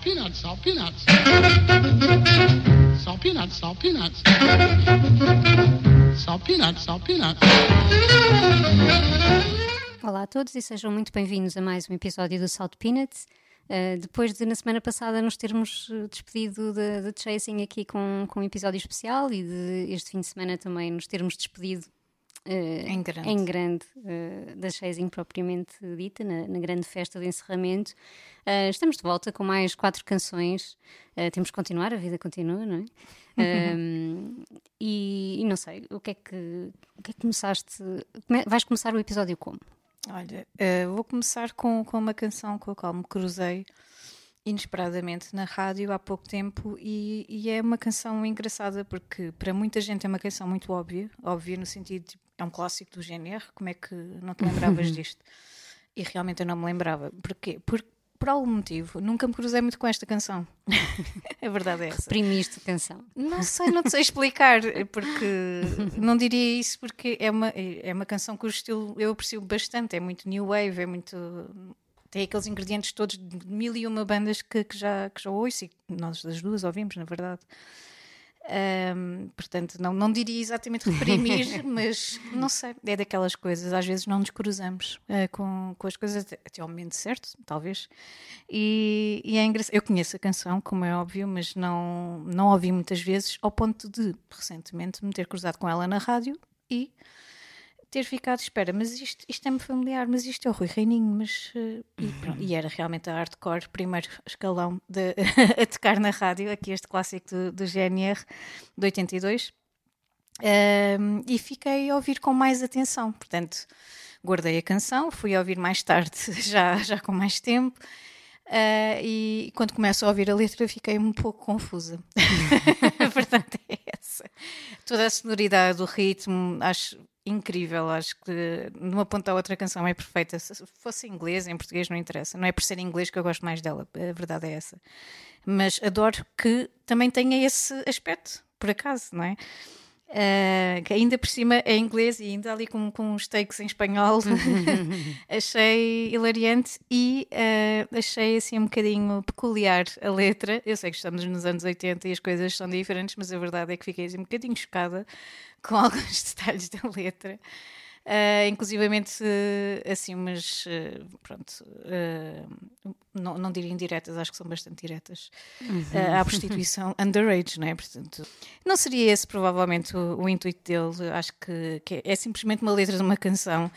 peanuts, salt peanuts. Salt peanuts, salt peanuts. Salt peanuts, salt peanuts. Olá a todos e sejam muito bem-vindos a mais um episódio do Salt Peanuts. Depois de na semana passada nos termos despedido de Chasing aqui com um episódio especial e de este fim de semana também nos termos despedido em grande da Chasing propriamente dita, na grande festa de encerramento, estamos de volta com mais 4 canções. Temos que continuar, a vida continua, não é? E não sei, o que é que começaste? Vais começar o episódio como? Olha, vou começar com uma canção com a qual me cruzei inesperadamente na rádio há pouco tempo e é uma canção engraçada porque para muita gente é uma canção muito óbvia no sentido de é um clássico do GNR, como é que não te lembravas disto? E realmente eu não me lembrava. Porquê? Por algum motivo, nunca me cruzei muito com esta canção. A verdade é essa. Reprimiste a canção? Não te sei explicar, porque não diria isso, porque é uma canção cujo estilo eu aprecio bastante, é muito new wave, é muito... tem aqueles ingredientes todos de 1001 bandas que já ouço e nós as duas ouvimos, na verdade. Portanto, não diria exatamente reprimir, mas não sei, é daquelas coisas, às vezes não nos cruzamos com as coisas até ao momento certo, talvez, e é engraçado. Eu conheço a canção, como é óbvio, mas não ouvi muitas vezes, ao ponto de recentemente me ter cruzado com ela na rádio e ter ficado, espera, mas isto é-me familiar, mas isto é o Rui Reininho, mas... E era realmente a hardcore, primeiro escalão a tocar na rádio, aqui este clássico do GNR, de 82, e fiquei a ouvir com mais atenção, portanto, guardei a canção, fui a ouvir mais tarde, já com mais tempo, e quando começo a ouvir a letra fiquei um pouco confusa. A verdade é essa. Toda a sonoridade, o ritmo, acho... incrível, acho que de uma ponta a outra a canção é perfeita. Se fosse em inglês, em português não interessa, não é por ser em inglês que eu gosto mais dela, a verdade é essa, mas adoro que também tenha esse aspecto, por acaso, não é? Que ainda por cima é inglês e ainda ali com uns takes em espanhol. Achei hilariante e achei assim um bocadinho peculiar a letra. Eu sei que estamos nos anos 80 e as coisas são diferentes, mas a verdade é que fiquei assim um bocadinho chocada com alguns detalhes da letra, inclusivamente assim umas, pronto, não diria indiretas, acho que são bastante diretas, à prostituição underage, não é? Portanto, não seria esse provavelmente o intuito dele, acho que é simplesmente uma letra de uma canção.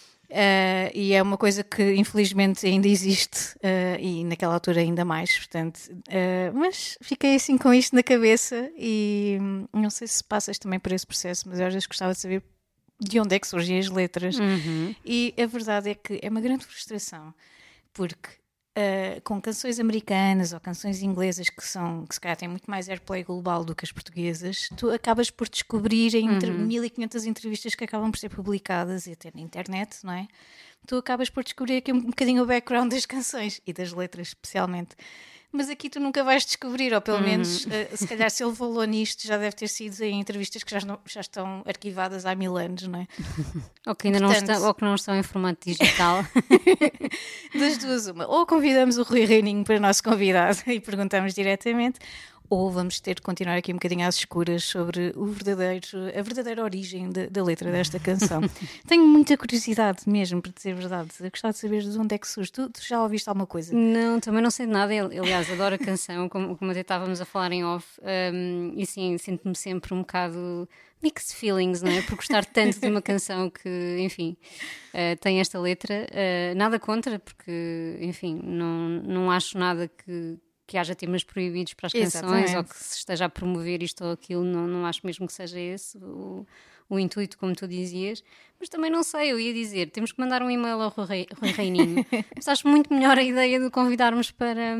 E é uma coisa que infelizmente ainda existe e naquela altura ainda mais, portanto, mas fiquei assim com isto na cabeça e não sei se passas também por esse processo, mas eu às vezes gostava de saber de onde é que surgem as letras. E a verdade é que é uma grande frustração porque com canções americanas ou canções inglesas que se calhar têm muito mais airplay global do que as portuguesas, tu acabas por descobrir em 1500 entrevistas que acabam por ser publicadas e até na internet, não é? Tu acabas por descobrir aqui um bocadinho o background das canções e das letras especialmente, mas aqui tu nunca vais descobrir, ou pelo menos se calhar se ele falou nisto já deve ter sido em entrevistas que já estão arquivadas há 1000 anos, não é? Ou que ainda não estão em formato digital. Das duas uma, ou convidamos o Rui Reininho para nosso convidado e perguntamos diretamente, ou vamos ter de continuar aqui um bocadinho às escuras sobre a verdadeira origem da letra desta canção. Tenho muita curiosidade mesmo, para dizer a verdade. Eu gostava de saber de onde é que surge. Tu já ouviste alguma coisa? Não, também não sei de nada. Aliás, adoro a canção, como até estávamos a falar em off. E sim, sinto-me sempre um bocado mixed feelings, não é? Por gostar tanto de uma canção que, enfim, tem esta letra. Nada contra, porque, enfim, não acho nada que haja temas proibidos para as canções. Exatamente. Ou que se esteja a promover isto ou aquilo, não acho mesmo que seja esse o intuito, como tu dizias, mas também não sei, eu ia dizer, temos que mandar um e-mail ao Rui Reininho, mas acho muito melhor a ideia de convidarmos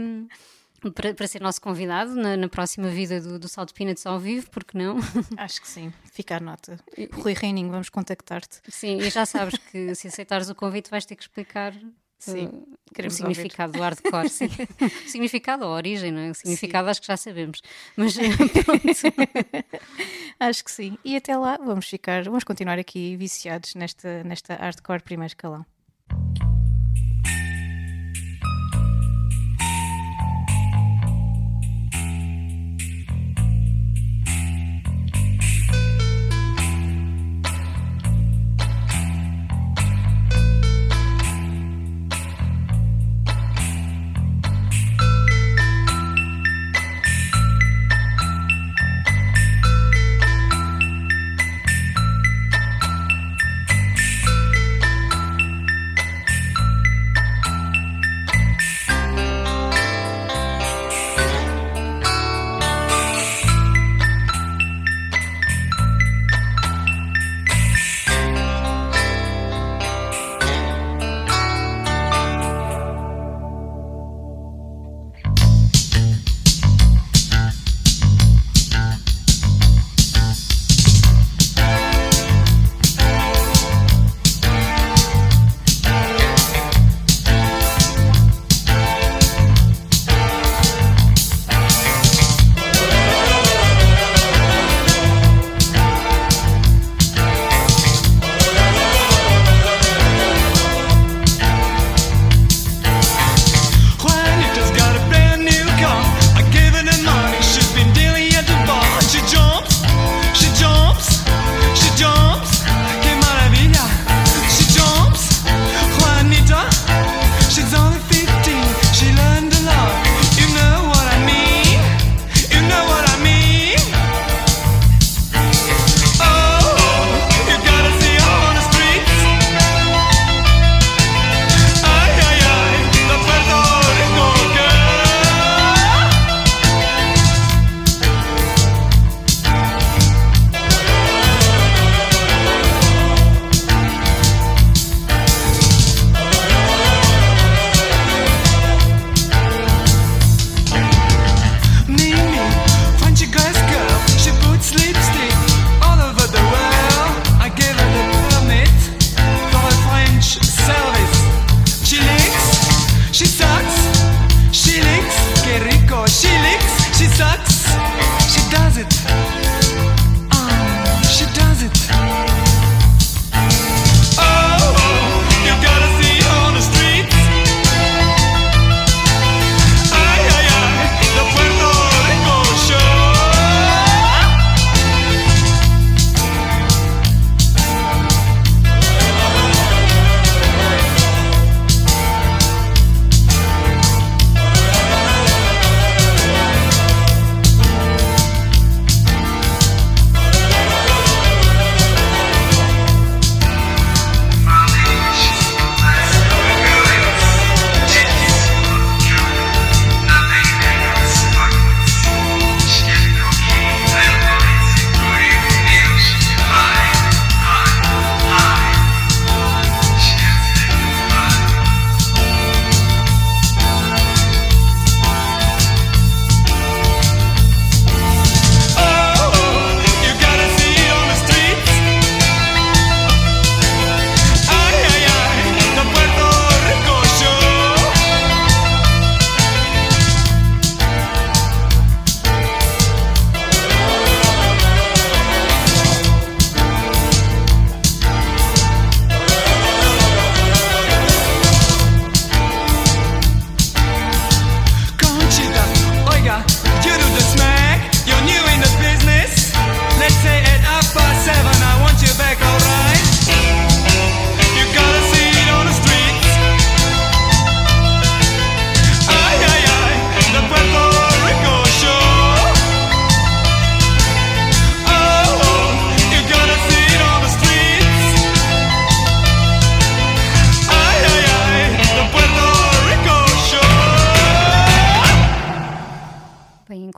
para ser nosso convidado na próxima vida do Salt Peanuts ao vivo, porque não? Acho que sim, fica a nota. Rui Reininho, vamos contactar-te. Sim, e já sabes que se aceitares o convite vais ter que explicar... Sim, o significado do hardcore, sim. O significado, a origem, não é? O significado sim. Acho que já sabemos, mas pronto. Acho que sim, e até lá vamos continuar aqui viciados nesta hardcore primeiro escalão.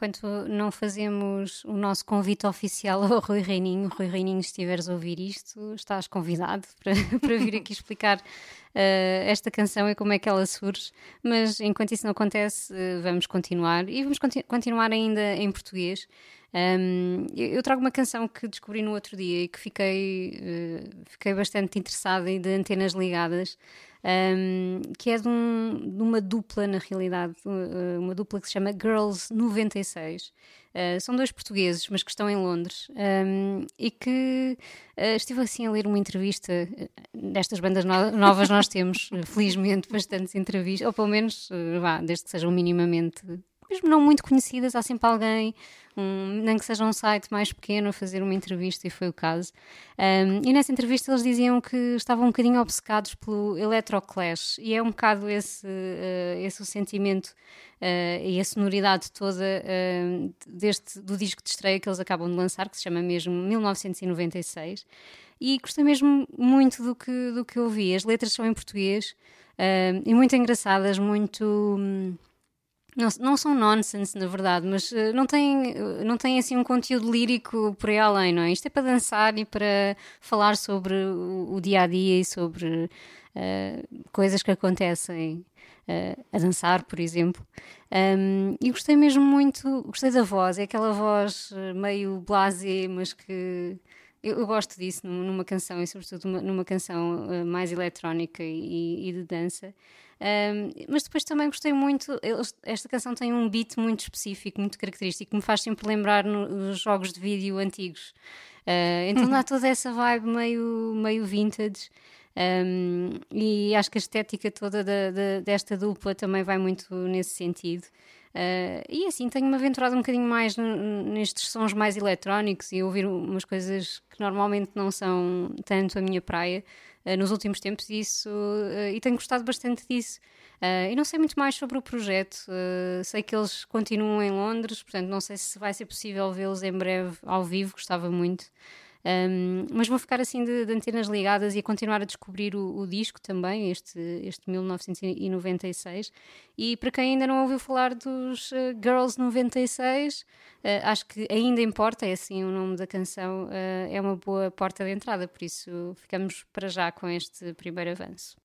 enquanto não fazemos o nosso convite oficial ao Rui Reininho, Rui Reininho, se estiveres a ouvir isto, estás convidado para vir aqui explicar esta canção e como é que ela surge, mas enquanto isso não acontece, vamos continuar e vamos continuar ainda em português. Eu trago uma canção que descobri no outro dia e que fiquei bastante interessada e de antenas ligadas, que é de uma dupla, na realidade, uma dupla que se chama Girls 96. São dois portugueses, mas que estão em Londres, e que estive assim a ler uma entrevista. Destas bandas novas nós temos, felizmente, bastantes entrevistas, ou pelo menos, desde que sejam minimamente, mesmo não muito conhecidas, há sempre alguém, nem que seja um site mais pequeno, a fazer uma entrevista, e foi o caso. E nessa entrevista eles diziam que estavam um bocadinho obcecados pelo Electroclash, e é um bocado esse o sentimento e a sonoridade toda do disco de estreia que eles acabam de lançar, que se chama mesmo 1996, e gostei mesmo muito do que ouvi. As letras são em português e muito engraçadas, muito... Não são nonsense, na verdade, mas não tem assim um conteúdo lírico por aí além, não é? Isto é para dançar e para falar sobre o dia-a-dia e sobre coisas que acontecem a dançar, por exemplo. E gostei mesmo muito, gostei da voz, é aquela voz meio blasé, mas que... Eu gosto disso numa canção, e sobretudo numa canção mais eletrónica e de dança. Mas depois também gostei muito, esta canção tem um beat muito específico, muito característico, que me faz sempre lembrar nos jogos de vídeo antigos. Então dá toda essa vibe meio vintage. E acho que a estética toda desta dupla também vai muito nesse sentido. E assim, tenho-me aventurado um bocadinho mais nestes sons mais eletrónicos e ouvir umas coisas que normalmente não são tanto a minha praia nos últimos tempos, e tenho gostado bastante disso. E não sei muito mais sobre o projeto, sei que eles continuam em Londres, portanto não sei se vai ser possível vê-los em breve ao vivo, gostava muito. Mas vou ficar assim de antenas ligadas e a continuar a descobrir o disco também, este 1996. E para quem ainda não ouviu falar dos Girls 96, acho que ainda importa, é assim o nome da canção, é uma boa porta de entrada, por isso ficamos para já com este primeiro avanço.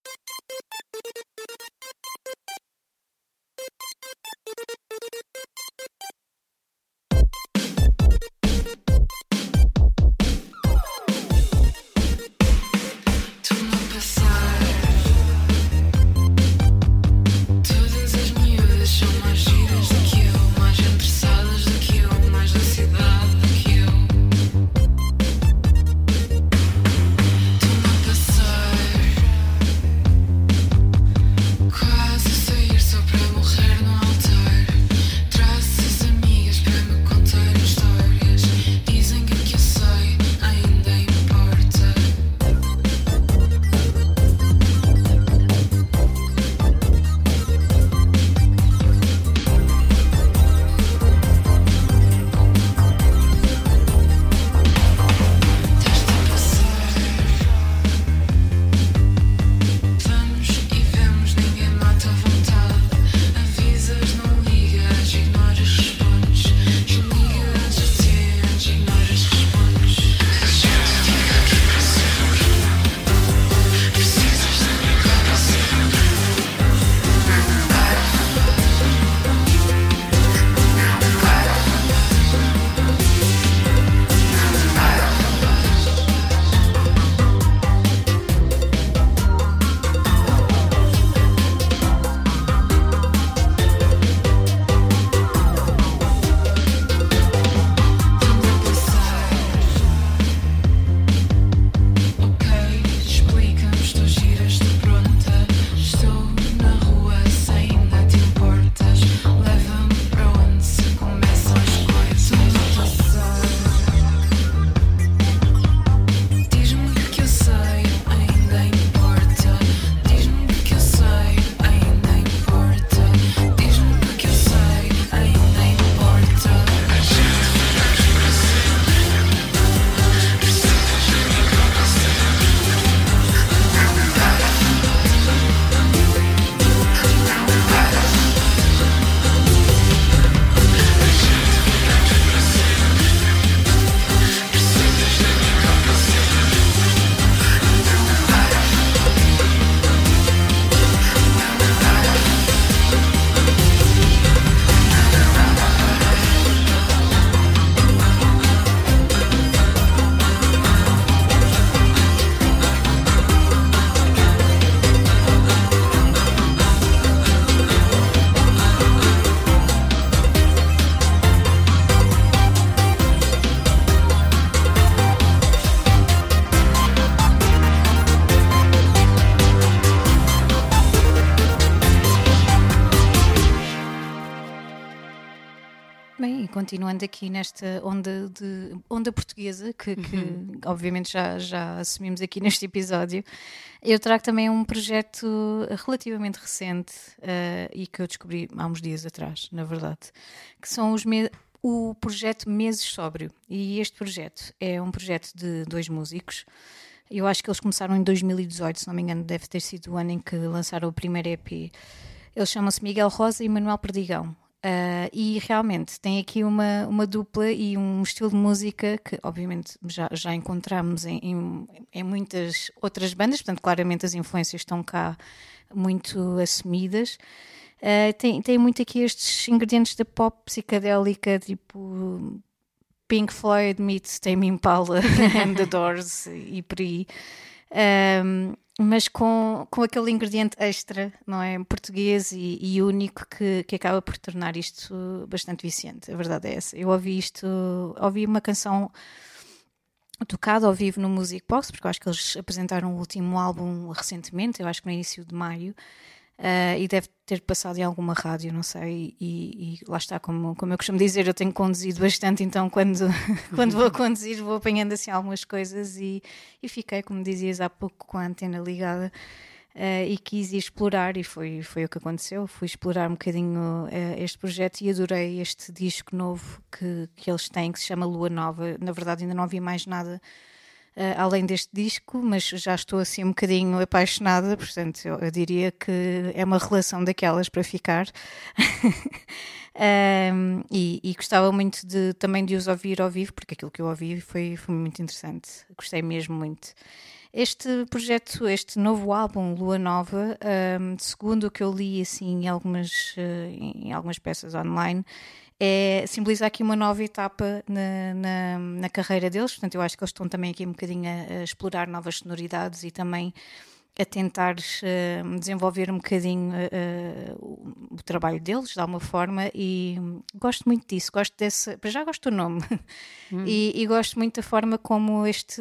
Bem, e continuando aqui nesta onda portuguesa, que obviamente já assumimos aqui neste episódio, eu trago também um projeto relativamente recente e que eu descobri há uns dias atrás, na verdade, que são o projeto Meses Sóbrio. E este projeto é um projeto de 2 músicos. Eu acho que eles começaram em 2018, se não me engano, deve ter sido o ano em que lançaram o primeiro EP. Eles chamam-se Miguel Rosa e Manuel Perdigão. E realmente tem aqui uma dupla e um estilo de música que obviamente já encontramos em muitas outras bandas, portanto claramente as influências estão cá muito assumidas. Tem muito aqui estes ingredientes da pop psicadélica, tipo Pink Floyd meets Tame Impala and The Doors e por aí. Mas com aquele ingrediente extra, não é? Português e único que acaba por tornar isto bastante viciante. A verdade é essa. Eu ouvi uma canção tocada ao vivo no Music Box, porque eu acho que eles apresentaram o último álbum recentemente, eu acho que no início de maio. E deve ter passado em alguma rádio, não sei, e lá está, como eu costumo dizer, eu tenho conduzido bastante, então quando vou conduzir vou apanhando assim algumas coisas e fiquei, como dizias há pouco, com a antena ligada e quis ir explorar e foi o que aconteceu. Fui explorar um bocadinho este projeto e adorei este disco novo que eles têm, que se chama Lua Nova. Na verdade ainda não vi mais nada além deste disco, mas já estou assim um bocadinho apaixonada, portanto eu diria que é uma relação daquelas para ficar. E gostava muito também de os ouvir ao vivo, porque aquilo que eu ouvi foi muito interessante, gostei mesmo muito. Este projeto, este novo álbum, Lua Nova, segundo o que eu li assim, em algumas peças online, simboliza aqui uma nova etapa na carreira deles. Portanto, eu acho que eles estão também aqui um bocadinho a explorar novas sonoridades e também a tentar desenvolver um bocadinho o trabalho deles, de alguma forma, e gosto muito disso, já gosto do nome, e gosto muito da forma como este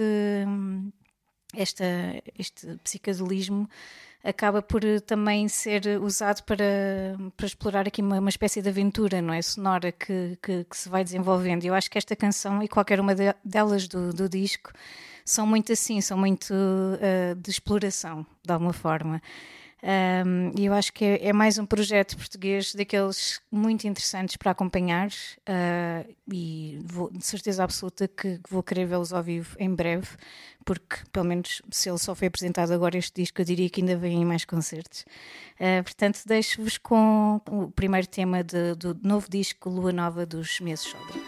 psicadelismo acaba por também ser usado para explorar aqui uma espécie de aventura, não é? Sonora que se vai desenvolvendo. Eu acho que esta canção e qualquer uma delas do disco são muito assim, são muito de exploração, de alguma forma. E eu acho que é mais um projeto português daqueles muito interessantes para acompanhar e de certeza absoluta que vou querer vê-los ao vivo em breve, porque pelo menos se ele só foi apresentado agora este disco, eu diria que ainda vem em mais concertos. Portanto, deixo-vos com o primeiro tema do novo disco Lua Nova dos Meses Sóbrio.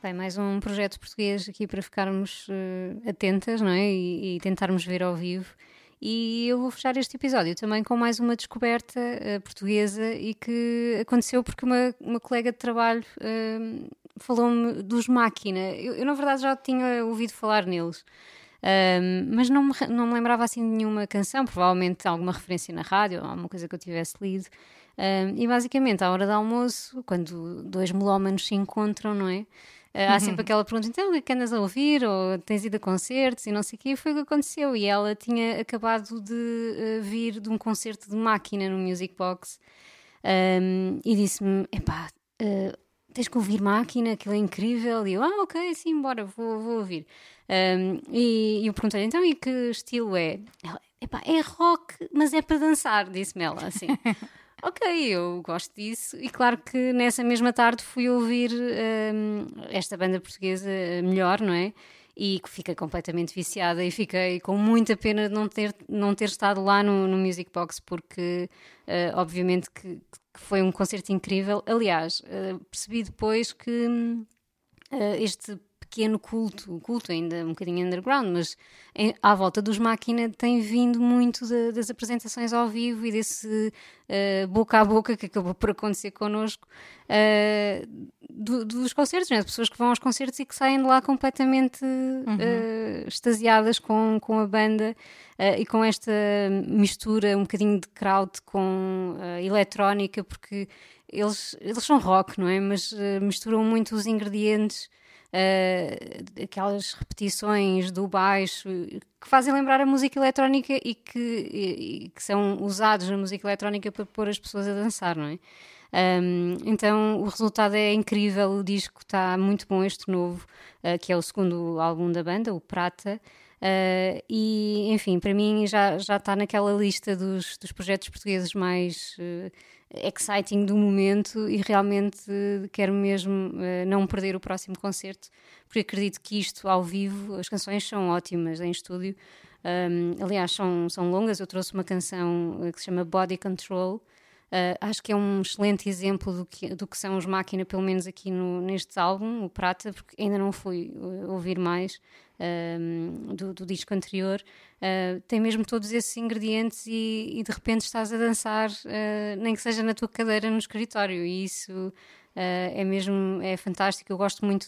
Bem, mais um projeto português aqui para ficarmos atentas, não é? E tentarmos ver ao vivo. E eu vou fechar este episódio também com mais uma descoberta portuguesa e que aconteceu porque uma colega de trabalho falou-me dos Máquina. Eu, na verdade, já tinha ouvido falar neles, mas não me lembrava assim de nenhuma canção, provavelmente alguma referência na rádio ou alguma coisa que eu tivesse lido. E basicamente, à hora do almoço, quando dois melómanos se encontram, não é? Há sempre aquela pergunta, então, o que andas a ouvir? Ou tens ido a concertos? E não sei o quê. E foi o que aconteceu. E ela tinha acabado de vir de um concerto de Máquina no Music Box. E disse-me, epá, tens que ouvir Máquina, aquilo é incrível. E eu, ok, sim, bora, vou ouvir. E eu perguntei-lhe, então, e que estilo é? Ela, epá, é rock, mas é para dançar, disse-me ela, assim. Ok, eu gosto disso e claro que nessa mesma tarde fui ouvir esta banda portuguesa Melhor, não é? E que fiquei completamente viciada e fiquei com muita pena de não ter estado lá no Music Box porque obviamente que foi um concerto incrível. Aliás, percebi depois que este pequeno culto ainda um bocadinho underground, mas à volta dos Máquina tem vindo muito das apresentações ao vivo e desse boca a boca que acabou por acontecer connosco dos concertos, né? De pessoas que vão aos concertos e que saem de lá completamente extasiadas com a banda e com esta mistura um bocadinho de crowd com eletrónica, porque eles são rock, não é? Mas misturam muito os ingredientes, aquelas repetições do baixo que fazem lembrar a música eletrónica e que são usados na música eletrónica para pôr as pessoas a dançar, não é? Então o resultado é incrível, o disco está muito bom, este novo, que é o segundo álbum da banda, o Prata. E enfim, para mim já está naquela lista dos projetos portugueses mais exciting do momento e realmente quero mesmo não perder o próximo concerto, porque acredito que isto ao vivo, as canções são ótimas em estúdio, aliás são longas. Eu trouxe uma canção que se chama Body Control. Acho que é um excelente exemplo do que são os Máquina, pelo menos aqui neste álbum, o Prata, porque ainda não fui ouvir mais do disco anterior. Tem mesmo todos esses ingredientes e de repente estás a dançar, nem que seja na tua cadeira no escritório, e isso é fantástico. Eu gosto muito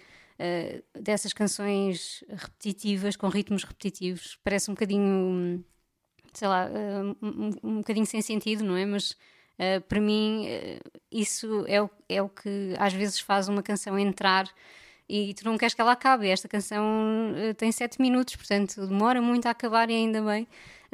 dessas canções repetitivas, com ritmos repetitivos. Parece um bocadinho, sei lá, um bocadinho sem sentido, não é? Mas para mim isso é o que às vezes faz uma canção entrar e tu não queres que ela acabe. Esta canção tem 7 minutos, portanto demora muito a acabar e ainda bem.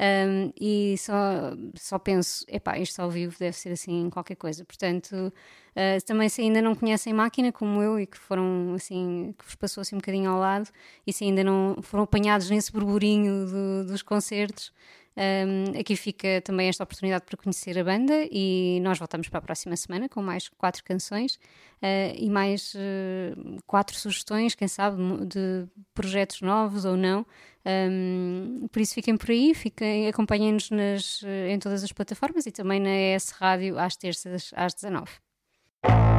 E só penso, epá, isto ao vivo deve ser assim qualquer coisa. Portanto, também se ainda não conhecem Máquina como eu e que foram assim, que vos passou assim um bocadinho ao lado, e se ainda não foram apanhados nesse burburinho dos concertos, aqui fica também esta oportunidade para conhecer a banda, e nós voltamos para a próxima semana com mais 4 canções e mais 4 sugestões, quem sabe, de projetos novos ou não. Por isso fiquem por aí, acompanhem-nos em todas as plataformas e também na ES Rádio às terças às 19h.